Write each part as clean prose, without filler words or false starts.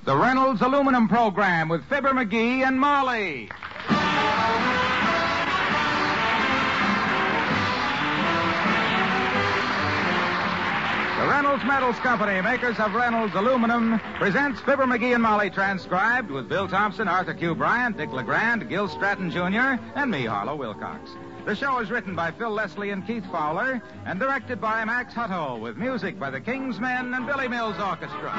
the Reynolds Aluminum Program with Fibber McGee and Molly. The Reynolds Metals Company, makers of Reynolds Aluminum, presents Fibber McGee and Molly, transcribed with Bill Thompson, Arthur Q. Bryant, Dick LeGrand, Gil Stratton Jr., and me, Harlow Wilcox. The show is written by Phil Leslie and Keith Fowler and directed by Max Hutto, with music by the King's Men and Billy Mills Orchestra.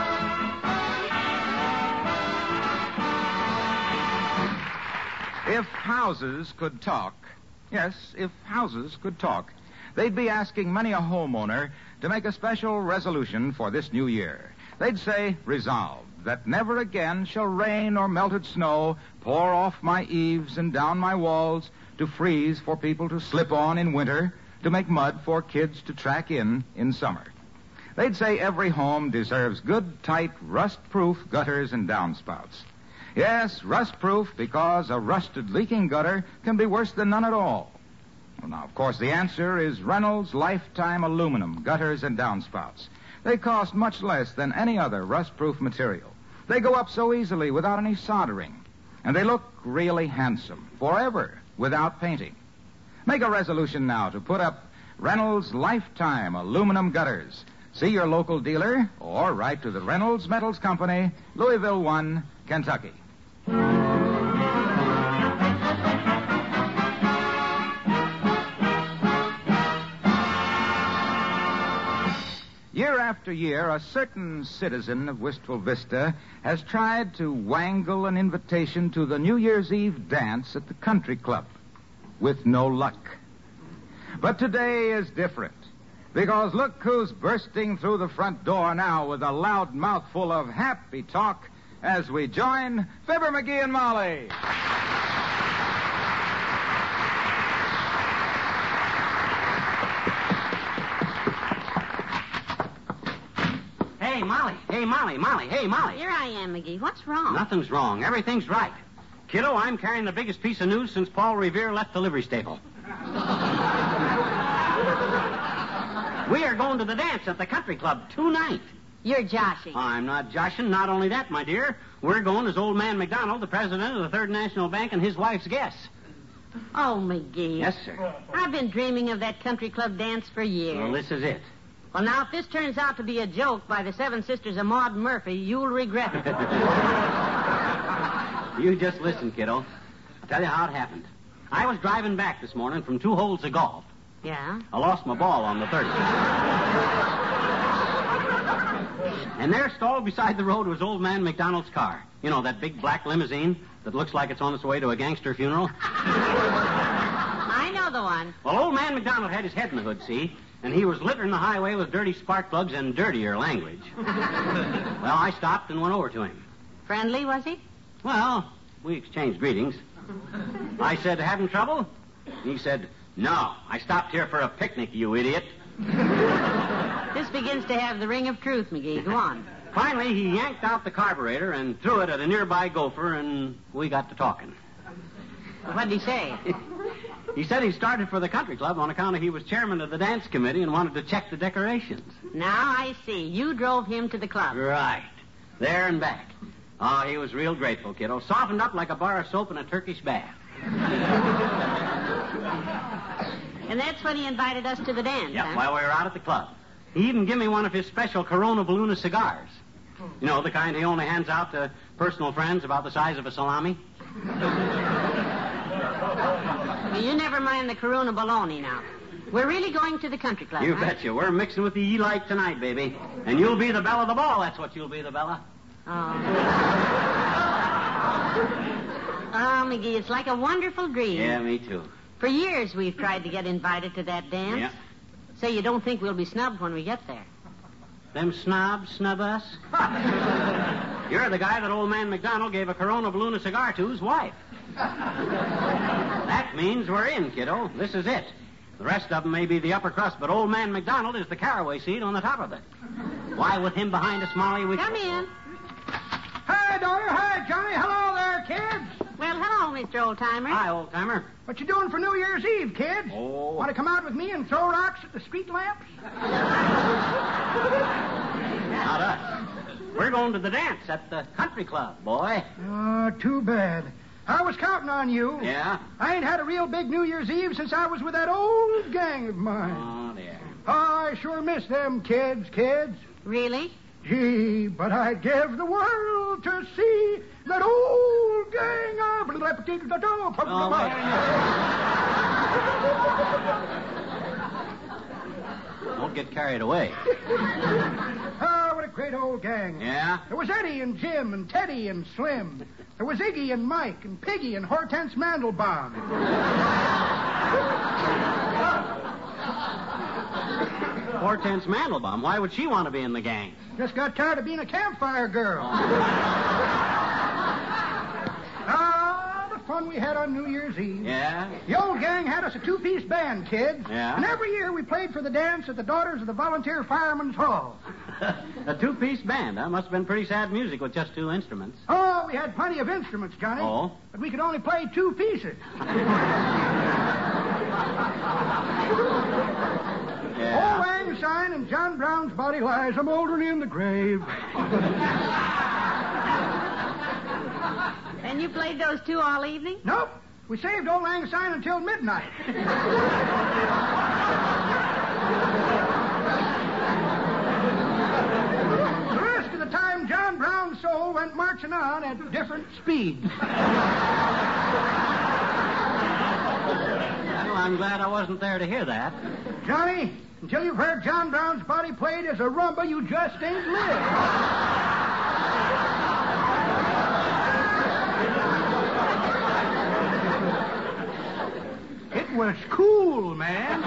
If houses could talk, yes, if houses could talk, they'd be asking many a homeowner to make a special resolution for this new year. They'd say, resolved, that never again shall rain or melted snow pour off my eaves and down my walls, to freeze for people to slip on in winter, to make mud for kids to track in summer. They'd say every home deserves good, tight, rust-proof gutters and downspouts. Yes, rust-proof, because a rusted, leaking gutter can be worse than none at all. Well, now, of course, the answer is Reynolds Lifetime Aluminum gutters and downspouts. They cost much less than any other rust-proof material. They go up so easily without any soldering. And they look really handsome, forever, without painting. Make a resolution now to put up Reynolds Lifetime Aluminum gutters. See your local dealer or write to the Reynolds Metals Company, Louisville 1, Kentucky. Year after year, a certain citizen of Wistful Vista has tried to wangle an invitation to the New Year's Eve dance at the country club, with no luck. But today is different, because look who's bursting through the front door now with a loud mouthful of happy talk as we join Fibber McGee and Molly. Hey, Molly. Here I am, McGee. What's wrong? Nothing's wrong. Everything's right. Kiddo, I'm carrying the biggest piece of news since Paul Revere left the livery stable. We are going to the dance at the country club tonight. You're joshing. I'm not joshing. Not only that, my dear. We're going as old man McDonald, the president of the Third National Bank, and his wife's guests. Oh, McGee. Yes, sir. I've been dreaming of that country club dance for years. Well, this is it. Well, now, if this turns out to be a joke by the Seven Sisters of Maud Murphy, you'll regret it. You just listen, kiddo. I'll tell you how it happened. I was driving back this morning from 2 holes of golf. Yeah? I lost my ball on the 30th. And there, stalled beside the road, was old man McDonald's car. You know, that big black limousine that looks like it's on its way to a gangster funeral? I know the one. Well, old man McDonald had his head in the hood, see? And he was littering the highway with dirty spark plugs and dirtier language. Well, I stopped and went over to him. Friendly, was he? Well, we exchanged greetings. I said, having trouble? He said, no, I stopped here for a picnic, you idiot. This begins to have the ring of truth, McGee. Go on. Finally, he yanked out the carburetor and threw it at a nearby gopher, and we got to talking. Well, what did he say? He said he started for the country club on account of he was chairman of the dance committee and wanted to check the decorations. Now I see. You drove him to the club. Right. There and back. Oh, he was real grateful, kiddo. Softened up like a bar of soap in a Turkish bath. And that's when he invited us to the dance, Yep, huh? while we were out at the club. He even gave me one of his special Corona Balloon cigars. You know, the kind he only hands out to personal friends about the size of a salami. Well, you never mind the Corona baloney now. We're really going to the country club, You huh? betcha. We're mixing with the E-Light tonight, baby. And you'll be the belle of the ball. That's what you'll be, the Bella. Oh, McGee, it's like a wonderful dream. Yeah, me too. For years we've tried to get invited to that dance. Yeah. So you don't think we'll be snubbed when we get there? Them snobs snub us? You're the guy that old man McDonald gave a Corona Balloon cigar to his wife. That means we're in, kiddo. This is it. The rest of them may be the upper crust, but old man McDonald is the caraway seed on the top of it. Why, with him behind us, Molly, we... Come in. Hi, daughter. Hi, Johnny. Hello there, kids. Well, hello, Mr. Oldtimer. Hi, old-timer. What you doing for New Year's Eve, kids? Oh. Want to come out with me and throw rocks at the street lamps? Not us. We're going to the dance at the country club, boy. Oh, too bad. I was counting on you. Yeah? I ain't had a real big New Year's Eve since I was with that old gang of mine. Oh, dear. Oh, I sure miss them kids. Really? Gee, but I'd give the world to see that old gang of... Oh, wait. Don't get carried away. Oh, what a great old gang. Yeah? There was Eddie and Jim and Teddy and Slim. There was Iggy and Mike and Piggy and Hortense Mandelbaum. Hortense Mandelbaum. Why would she want to be in the gang? Just got tired of being a campfire girl. The fun we had on New Year's Eve. Yeah? The old gang had us a two-piece band, kids. Yeah? And every year we played for the dance at the Daughters of the Volunteer Firemen's Hall. A two-piece band, huh? Must have been pretty sad music with just two instruments. Oh, we had plenty of instruments, Johnny. Oh? But we could only play two pieces. Yeah. Old Lang Syne and John Brown's body lies a moldering in the grave. And you played those two all evening? Nope. We saved Old Lang Syne until midnight. The rest of the time, John Brown's soul went marching on at different speeds. Well, I'm glad I wasn't there to hear that. Johnny, until you've heard John Brown's body played as a rumba, you just ain't lived. It was cool, man.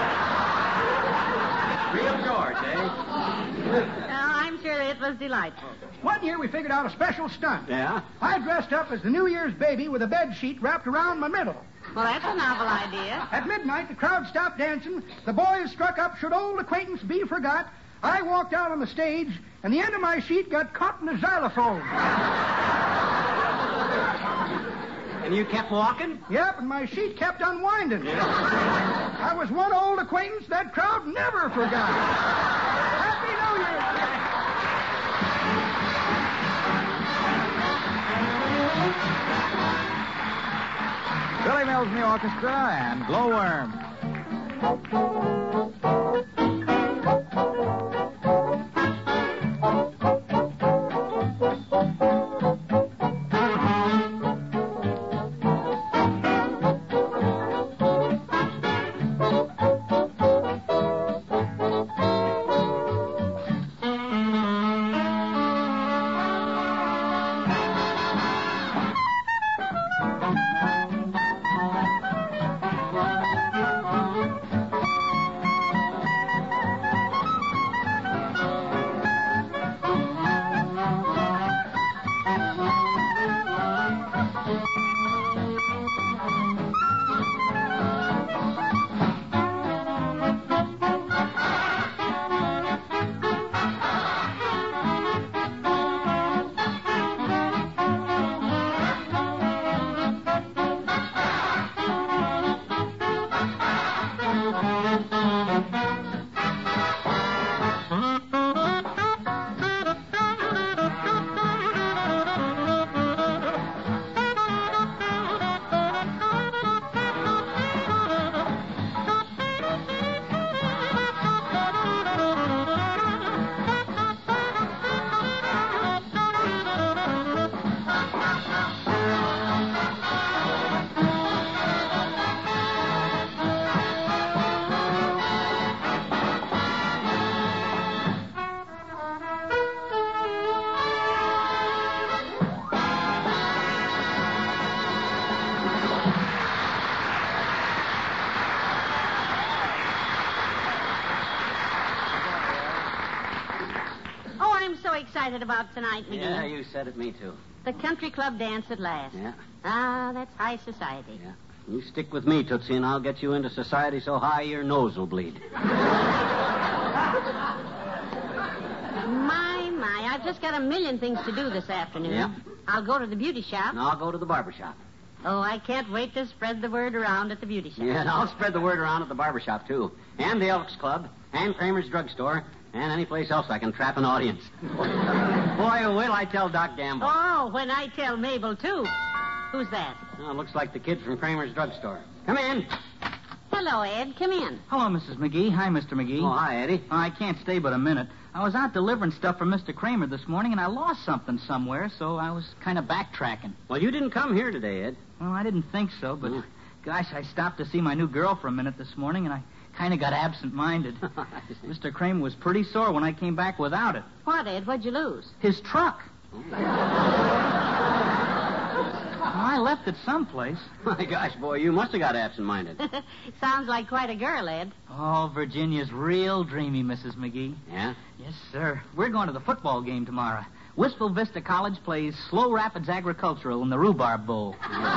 Real George, eh? I'm sure it was delightful. One year we figured out a special stunt. Yeah? I dressed up as the New Year's baby with a bed sheet wrapped around my middle. Well, that's a novel idea. At midnight, the crowd stopped dancing. The boys struck up Should Old Acquaintance Be Forgot. I walked out on the stage, and the end of my sheet got caught in the xylophone. And you kept walking? Yep, and my sheet kept unwinding. I was one old acquaintance that crowd never forgot. Happy New Year! Billy Mills in the orchestra and Glowworm. Excited about tonight, McGee. Yeah, you said it, me too. The country club dance at last. Yeah. Ah, that's high society. Yeah. You stick with me, Tootsie, and I'll get you into society so high your nose will bleed. My, I've just got a million things to do this afternoon. Yeah. I'll go to the beauty shop. And I'll go to the barber shop. Oh, I can't wait to spread the word around at the beauty shop. Yeah, and I'll spread the word around at the barber shop, too. And the Elks Club, and Kramer's Drugstore, And any place else I can trap an audience. Boy, will I tell Doc Gamble. Oh, when I tell Mabel, too. Who's that? Oh, looks like the kid from Kramer's drugstore. Come in. Hello, Ed. Come in. Hello, Mrs. McGee. Hi, Mr. McGee. Oh, hi, Eddie. I can't stay but a minute. I was out delivering stuff for Mr. Kramer this morning, and I lost something somewhere, so I was kind of backtracking. Well, you didn't come here today, Ed. Well, I didn't think so, but, gosh, I stopped to see my new girl for a minute this morning, and I kind of got absent-minded. Mr. Kramer was pretty sore when I came back without it. What, Ed? What'd you lose? His truck. I left it someplace. My gosh, boy, you must have got absent-minded. Sounds like quite a girl, Ed. Oh, Virginia's real dreamy, Mrs. McGee. Yeah? Yes, sir. We're going to the football game tomorrow. Wistful Vista College plays Slow Rapids Agricultural in the Rhubarb Bowl.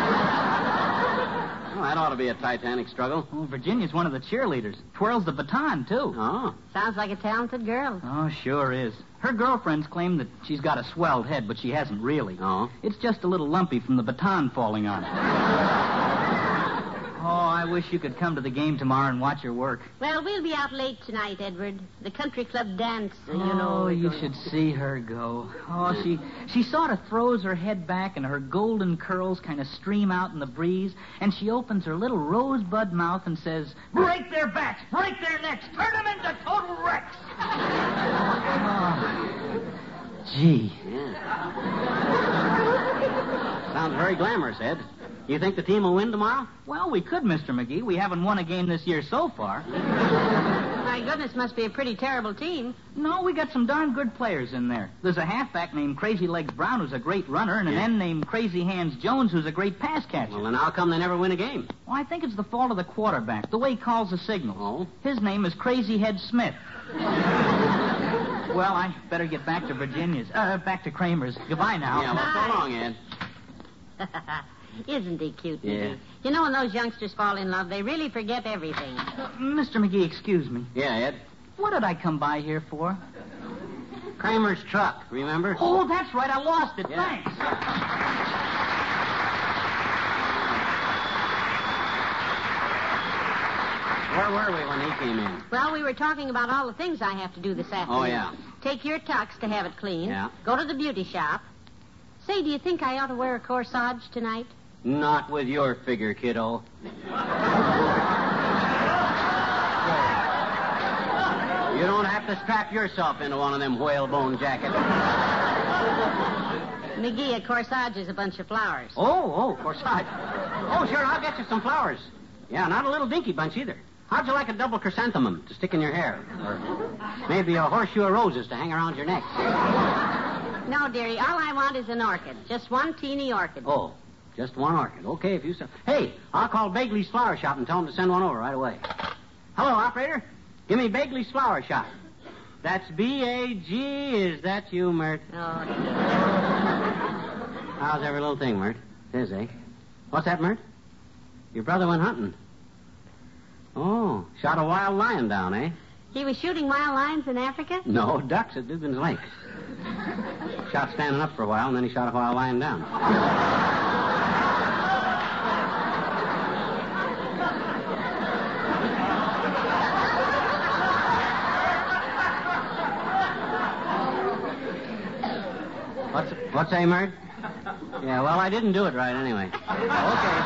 Well, that ought to be a titanic struggle. Oh, Virginia's one of the cheerleaders. Twirls the baton, too. Oh. Sounds like a talented girl. Oh, sure is. Her girlfriends claim that she's got a swelled head, but she hasn't really. Oh? It's just a little lumpy from the baton falling on it. Oh, I wish you could come to the game tomorrow and watch her work. Well, we'll be out late tonight, Edward. The country club dance, you know. Oh, you should see her go. Oh, she sort of throws her head back and her golden curls kind of stream out in the breeze, and she opens her little rosebud mouth and says, "Break their backs, break their necks, turn them into total wrecks." Oh, gee. Yeah. Sounds very glamorous, Ed. You think the team will win tomorrow? Well, we could, Mr. McGee. We haven't won a game this year so far. My goodness, must be a pretty terrible team. No, we got some darn good players in there. There's a halfback named Crazy Legs Brown who's a great runner, and an end named Crazy Hands Jones who's a great pass catcher. Well, then how come they never win a game? Well, I think it's the fault of the quarterback, the way he calls the signals. Oh? His name is Crazy Head Smith. Well, I better get back to back to Kramer's. Goodbye now. Yeah, well, so long, Ed. Isn't he cute, Yeah. McGee? You know, when those youngsters fall in love, they really forget everything. Mr. McGee, excuse me. Yeah, Ed. What did I come by here for? Kramer's truck, remember? Oh, that's right. I lost it. Yeah. Thanks. Where were we when he came in? Well, we were talking about all the things I have to do this afternoon. Oh, yeah. Take your tux to have it cleaned. Yeah. Go to the beauty shop. Say, do you think I ought to wear a corsage tonight? Not with your figure, kiddo. You don't have to strap yourself into one of them whalebone jackets. McGee, a corsage is a bunch of flowers. Oh, corsage. Oh, sure, I'll get you some flowers. Yeah, not a little dinky bunch either. How'd you like a double chrysanthemum to stick in your hair? Or maybe a horseshoe of roses to hang around your neck? No, dearie, all I want is an orchid. Just one teeny orchid. Oh, just one orchid. Okay, if you say. Hey, I'll call Bagley's Flower Shop and tell them to send one over right away. Hello, operator. Give me Bagley's Flower Shop. That's B-A-G. Is that you, Mert? Oh. How's every little thing, Mert? It is, eh? What's that, Mert? Your brother went hunting. Oh, shot a wild lion down, eh? He was shooting wild lions in Africa? No, ducks at Dugan's Lake. Shot standing up for a while, and then he shot a wild lion down. What's that, Mert? Yeah, well, I didn't do it right anyway. Okay.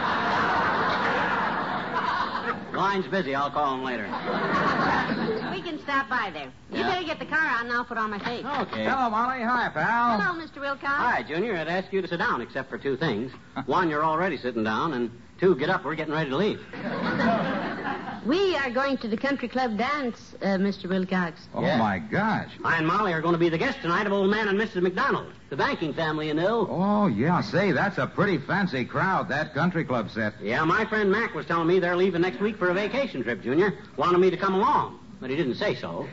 Line's busy. I'll call him later. We can stop by there. You Yeah. better get the car out and I'll put on my face. Okay. Hello, Molly. Hi, pal. Hello, Mr. Wilcox. Hi, Junior. I'd ask you to sit down, except for two things. One, you're already sitting down, and two, get up. We're getting ready to leave. We are going to the country club dance, Mr. Wilcox. Oh, Yeah. my gosh. I and Molly are going to be the guests tonight of old man and Mrs. McDonald, the banking family, you know. Oh, yeah. Say, that's a pretty fancy crowd, that country club set. Yeah, my friend Mac was telling me they're leaving next week for a vacation trip, Junior. Wanted me to come along, but he didn't say so.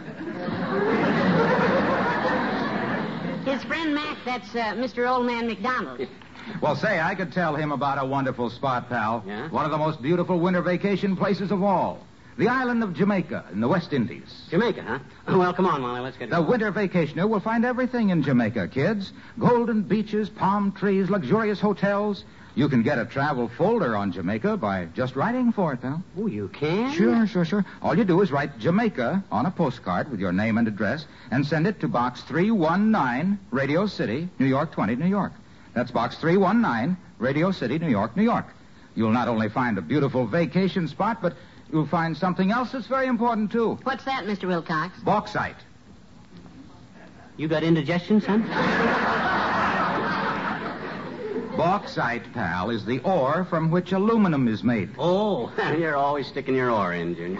His friend Mac, that's Mr. Old Man McDonald. Well, say, I could tell him about a wonderful spot, pal. Yeah? One of the most beautiful winter vacation places of all. The island of Jamaica in the West Indies. Jamaica, huh? Well, come on, Molly, let's get The going. winter vacationer will find everything in Jamaica, kids. Golden beaches, palm trees, luxurious hotels. You can get a travel folder on Jamaica by just writing for it, pal. Oh, you can? Sure. All you do is write Jamaica on a postcard with your name and address and send it to Box 319, Radio City, New York 20, New York. That's Box 319, Radio City, New York, New York. You'll not only find a beautiful vacation spot, but you'll find something else that's very important, too. What's that, Mr. Wilcox? Bauxite. You got indigestion, son? Bauxite, pal, is the ore from which aluminum is made. Oh, you're always sticking your oar in, Junior.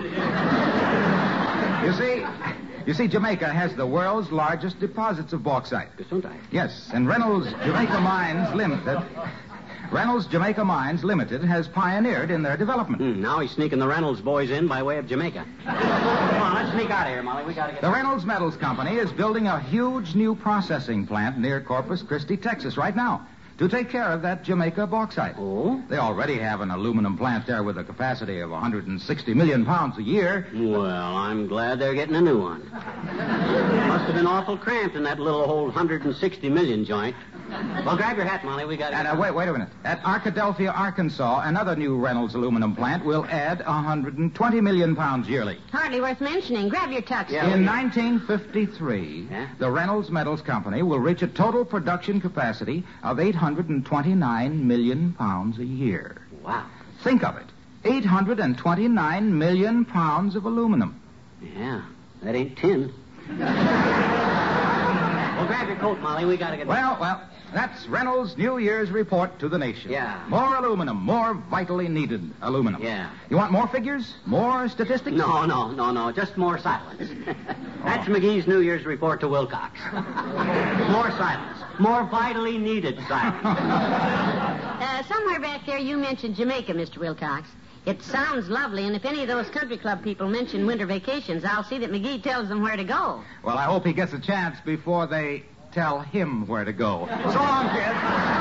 You see, Jamaica has the world's largest deposits of bauxite. Gesundheit. Yes, and Reynolds Jamaica Mines Limited has pioneered in their development. Now he's sneaking the Reynolds boys in by way of Jamaica. Come on, let's sneak out of here, Molly. We gotta get... The Reynolds Metals Company is building a huge new processing plant near Corpus Christi, Texas, right now, to take care of that Jamaica bauxite. Oh? They already have an aluminum plant there with a capacity of 160 million pounds a year. Well, I'm glad they're getting a new one. Must have been awful cramped in that little old 160 million joint. Well, grab your hat, Molly. We got to... And wait a minute. At Arkadelphia, Arkansas, another new Reynolds aluminum plant will add 120 million pounds yearly. Hardly worth mentioning. Grab your tux. Yeah. In 1953, the Reynolds Metals Company will reach a total production capacity of 829 million pounds a year. Wow. Think of it. 829 million pounds of aluminum. Yeah, that ain't tin. Well, grab your coat, Molly. We got to get... Well, that's Reynolds' New Year's report to the nation. Yeah. More aluminum, more vitally needed aluminum. Yeah. You want more figures? More statistics? No. Just more silence. That's McGee's New Year's report to Wilcox. More silence. More vitally needed silence. Somewhere back there you mentioned Jamaica, Mr. Wilcox. It sounds lovely, and if any of those country club people mention winter vacations, I'll see that McGee tells them where to go. Well, I hope he gets a chance before they tell him where to go. So long, kids.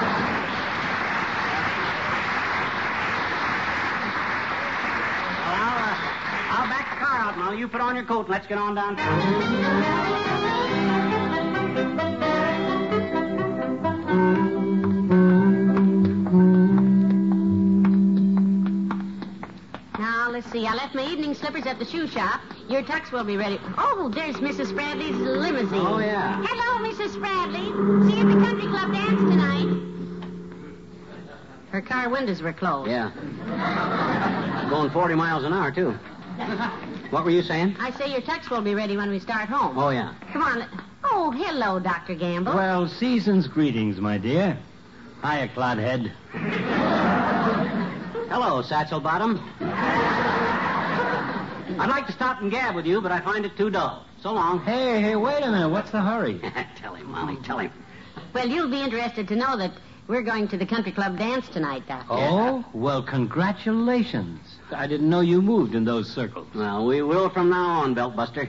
Well, I'll back the car out, Molly. You put on your coat and let's get on downtown. Let's see. I left my evening slippers at the shoe shop. Your tux will be ready. Oh, there's Mrs. Spradley's limousine. Oh, yeah. Hello, Mrs. Spradley. See you at the country club dance tonight. Her car windows were closed. Yeah. Going 40 miles an hour, too. What were you saying? I say your tux will be ready when we start home. Oh, yeah. Come on. Oh, hello, Dr. Gamble. Well, season's greetings, my dear. Hiya, Clodhead. Hello, Satchel Bottom. I'd like to stop and gab with you, but I find it too dull. So long. Hey, wait a minute. What's the hurry? Tell him, Molly, tell him. Well, you'll be interested to know that we're going to the country club dance tonight, Doctor. Oh? Well, congratulations. I didn't know you moved in those circles. Well, we will from now on, Beltbuster.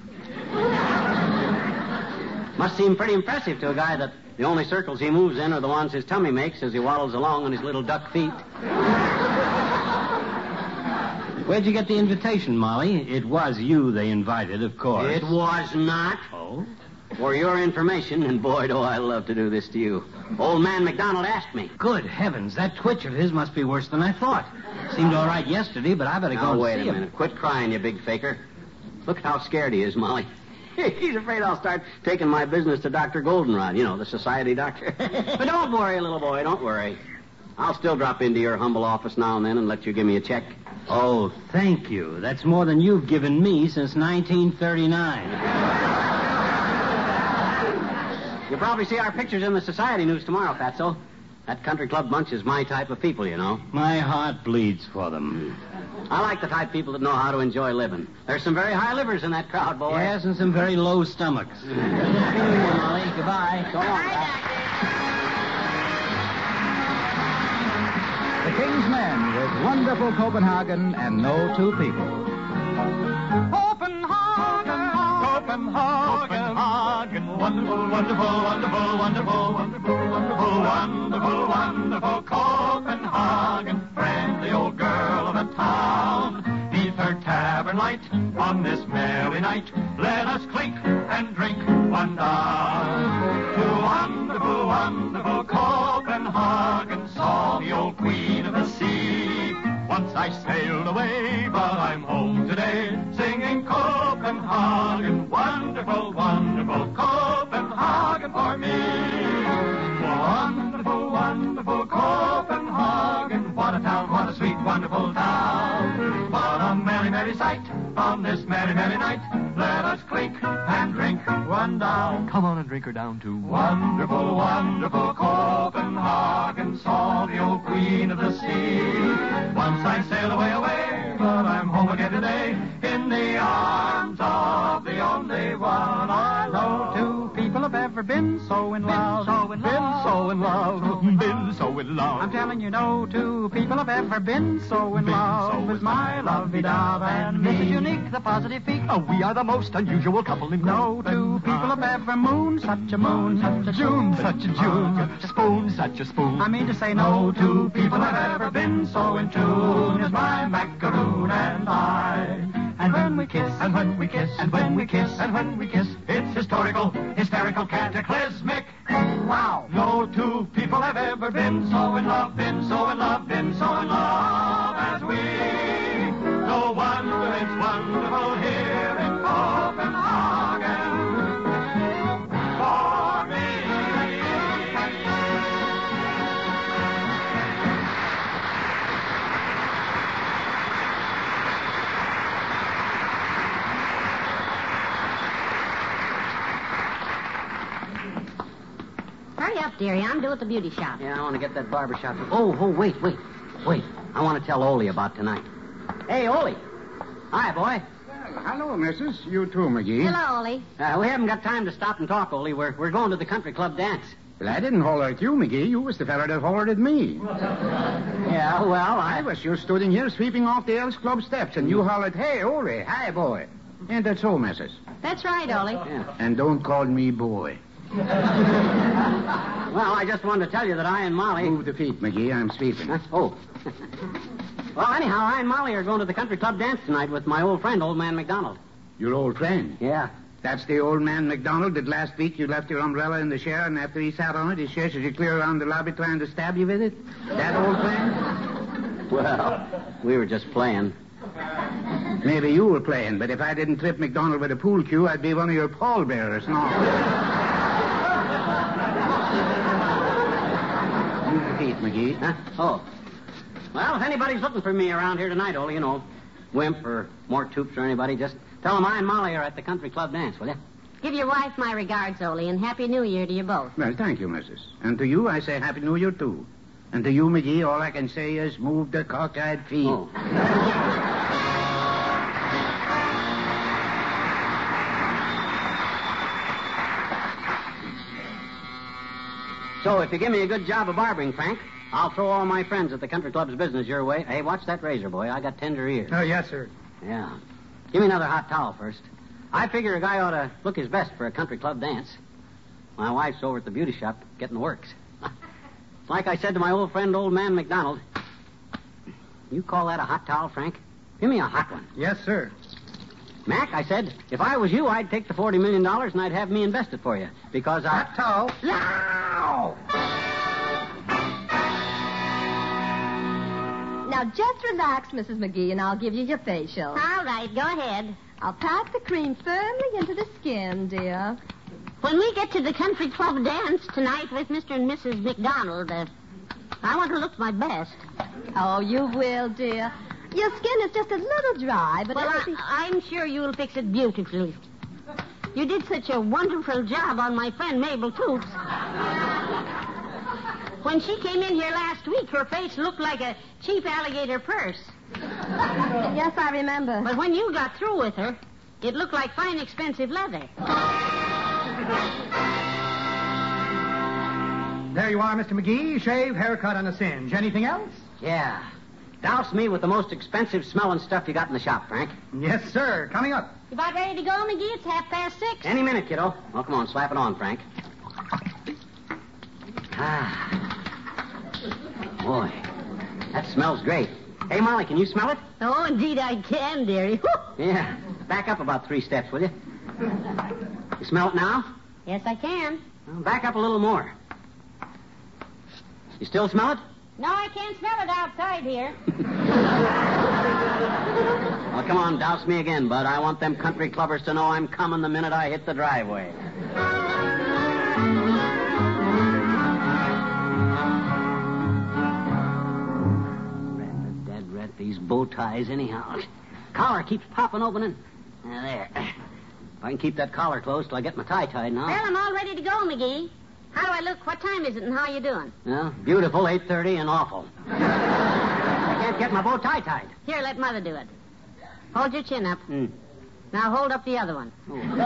Must seem pretty impressive to a guy that the only circles he moves in are the ones his tummy makes as he waddles along on his little duck feet. Where'd you get the invitation, Molly? It was you they invited, of course. It was not. Oh? For your information, and boy, do I love to do this to you. Old man McDonald asked me. Good heavens, that twitch of his must be worse than I thought. Seemed all right yesterday, but I better go Now, and wait see a him. minute. Quit crying, you big faker. Look how scared he is, Molly. He's afraid I'll start taking my business to Dr. Goldenrod, you know, the society doctor. But don't worry, little boy, don't worry. I'll still drop into your humble office now and then and let you give me a check. Oh, thank you. That's more than you've given me since 1939. You'll probably see our pictures in the society news tomorrow, Fatso. That country club bunch is my type of people, you know. My heart bleeds for them. I like the type of people that know how to enjoy living. There's some very high livers in that crowd, boy. Yes, and some very low stomachs. Molly, goodbye. So long, Doc. The King's Men with wonderful Copenhagen and no two people. Copenhagen, wonderful, wonderful, wonderful, wonderful, wonderful, wonderful, wonderful, wonderful Copenhagen, friendly old girl of a town. Neath her tab wonderful Copenhagen, saw the old queen of the sea. Once I sailed away, but I'm home today, singing Copenhagen, wonderful, wonderful Copenhagen for me. Wonderful, wonderful Copenhagen, what a town, what a sweet, wonderful town. What a merry, merry sight on this merry, merry night. Let us clink and drink one down. Come on and drink her down, too. Wonderful, wonderful Copenhagen, saw the old queen of the sea. Once I sailed away, away, but I'm home again today, in the arms of the only one I love. Two people have ever been so in love. Been so in love, been so in love. I'm telling you, no two people have ever been so in love as my lovey-dove and me. Mrs. Unique, the positive peak. We are the most unusual couple in No two people have ever mooned such a moon, such a June, such a June, spoon, such a spoon. I mean to say, no two people have ever been so in tune as my macaroon and I. And when we kiss, And when we kiss, and when we kiss, and when we kiss, it's historical, hysterical, cataclysmic. wow. No two people have ever been so in love, been so in love, been so in love as we. No wonder it's wonderful here in Copenhagen for me. Hurry up, dearie. I'm due at the beauty shop. Yeah, I want to get that barber shop. Oh, wait. I want to tell Ole about tonight. Hey, Ole. Hi, boy. Well, hello, missus. You too, McGee. Hello, Ollie. We haven't got time to stop and talk, Ole. We're going to the country club dance. Well, I didn't holler at you, McGee. You was the fella that hollered at me. Yeah, well, I was just stood in here sweeping off the Elks Club steps, and you hollered, hey, Ole, hi, boy. Ain't that so, missus? That's right, Ollie. Yeah. And don't call me boy. Well, I just wanted to tell you that I and Molly... Move the feet, McGee. I'm sweeping. Huh? Oh. Well, anyhow, I and Molly are going to the country club dance tonight with my old friend, Old Man McDonald. Your old friend? Yeah. That's the old man McDonald that last week you left your umbrella in the chair, and after he sat on it, his chair you clear around the lobby trying to stab you with it? That old friend? Well, we were just playing. Maybe you were playing, but if I didn't trip McDonald with a pool cue, I'd be one of your pallbearers. No. Move the feet, McGee. Huh? Oh. Well, if anybody's looking for me around here tonight, Ole, you know, Wimp or Mort Toops or anybody, just tell them I and Molly are at the country club dance, will you? Give your wife my regards, Ollie, and Happy New Year to you both. Well, thank you, missus. And to you, I say Happy New Year, too. And to you, McGee, all I can say is move the cockeyed feet. Oh. So, if you give me a good job of barbering, Frank, I'll throw all my friends at the country club's business your way. Hey, watch that razor, boy. I got tender ears. Oh, yes, sir. Yeah. Give me another hot towel first. I figure a guy ought to look his best for a country club dance. My wife's over at the beauty shop getting the works. Like I said to my old friend, Old Man McDonald, you call that a hot towel, Frank? Give me a hot one. Yes, sir. Mac, I said, if I was you, I'd take the $40 million and I'd have me invest it for you. Because I... Hot towel. Now! Now, just relax, Mrs. McGee, and I'll give you your facial. All right, go ahead. I'll pack the cream firmly into the skin, dear. When we get to the country club dance tonight with Mr. and Mrs. McDonald, I want to look my best. Oh, you will, dear. Your skin is just a little dry, but Well, everything... I'm sure you'll fix it beautifully. You did such a wonderful job on my friend Mabel Toops. When she came in here last week, her face looked like a cheap alligator purse. Yes, I remember. But when you got through with her, it looked like fine, expensive leather. There you are, Mr. McGee. Shave, haircut, and a singe. Anything else? Yeah. Douse me with the most expensive smelling stuff you got in the shop, Frank. Yes, sir. Coming up. You about ready to go, McGee? It's 6:30. Any minute, kiddo. Well, come on, slap it on, Frank. Ah. Boy, that smells great. Hey, Molly, can you smell it? Oh, indeed I can, dearie. Yeah. Back up about 3 steps, will you? You smell it now? Yes, I can. Well, back up a little more. You still smell it? No, I can't smell it outside here. Well, come on, douse me again, bud. I want them country clubbers to know I'm coming the minute I hit the driveway. Rat, these bow ties anyhow. Collar keeps popping open and... there. If I can keep that collar closed till I get my tie tied now. Well, I'm all ready to go, McGee. How do I look? What time is it and how you doing? Well, beautiful, 8:30, and awful. I can't get my bow tie tied. Here, let Mother do it. Hold your chin up. Now hold up the other one.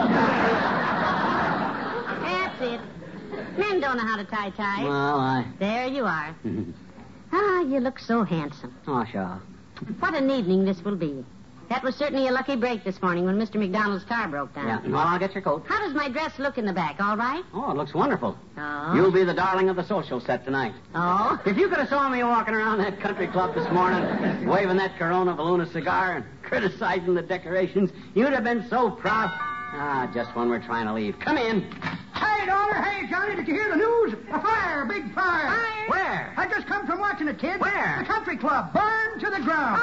That's it. Men don't know how to tie ties. Well, There you are. Ah, you look so handsome. Oh, sure. What an evening this will be. That was certainly a lucky break this morning when Mr. McDonald's car broke down. Yeah, well, I'll get your coat. How does my dress look in the back? All right? Oh, it looks wonderful. Oh. You'll be the darling of the social set tonight. Oh? If you could have saw me walking around that country club this morning, waving that Corona Valuna cigar and criticizing the decorations, you'd have been so proud. Ah, just when we're trying to leave. Come in. Hey, daughter. Hey, Johnny, did you hear the news? A fire, big fire. Fire? Where? I just come from watching it, kid. Where? The country club. Burned to the ground.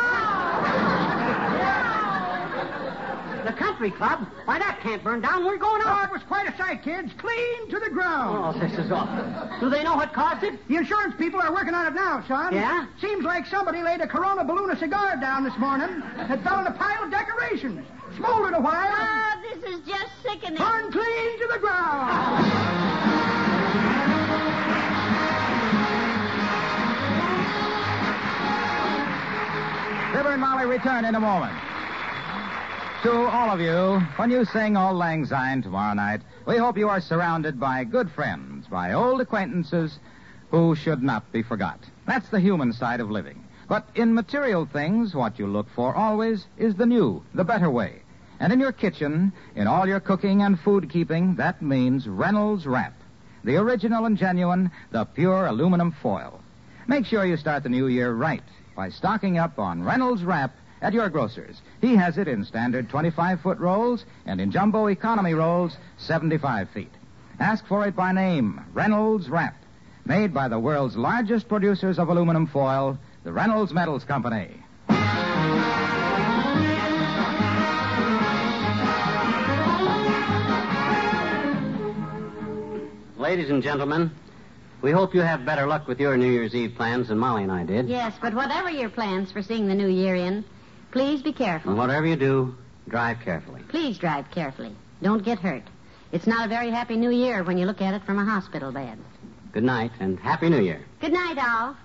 The country club? Why, that can't burn down. We're going Oh, out. it was quite a sight, kids. Clean to the ground. Oh, this is awful. Do they know what caused it? The insurance people are working on it now, son. Yeah? Seems like somebody laid a Corona Balloon cigar down this morning that fell in a pile of decorations. Smoldered a while. Oh, this is just sickening. Burned clean to the ground. Fibber and Molly return in a moment. To all of you, when you sing Auld Lang Syne tomorrow night, we hope you are surrounded by good friends, by old acquaintances who should not be forgot. That's the human side of living. But in material things, what you look for always is the new, the better way. And in your kitchen, in all your cooking and food keeping, that means Reynolds Wrap. The original and genuine, the pure aluminum foil. Make sure you start the new year right by stocking up on Reynolds Wrap at your grocer's. He has it in standard 25-foot rolls and in jumbo economy rolls 75 feet. Ask for it by name, Reynolds Wrap. Made by the world's largest producers of aluminum foil, the Reynolds Metals Company. Ladies and gentlemen, we hope you have better luck with your New Year's Eve plans than Molly and I did. Yes, but whatever your plans for seeing the new year in, please be careful. And whatever you do, drive carefully. Please drive carefully. Don't get hurt. It's not a very happy new year when you look at it from a hospital bed. Good night, and Happy New Year. Good night, all.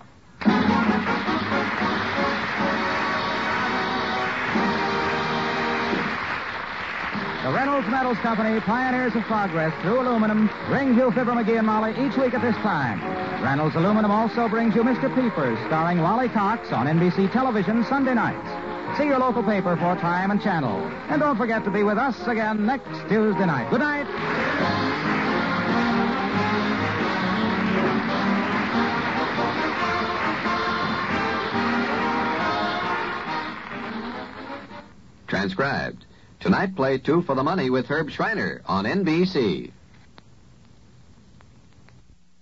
The Reynolds Metals Company, pioneers of progress through aluminum, brings you Fibber, McGee, and Molly each week at this time. Reynolds Aluminum also brings you Mr. Peepers, starring Wally Cox on NBC television Sunday nights. See your local paper for time and channel. And don't forget to be with us again next Tuesday night. Good night. Transcribed. Tonight, play Two for the Money with Herb Schreiner on NBC.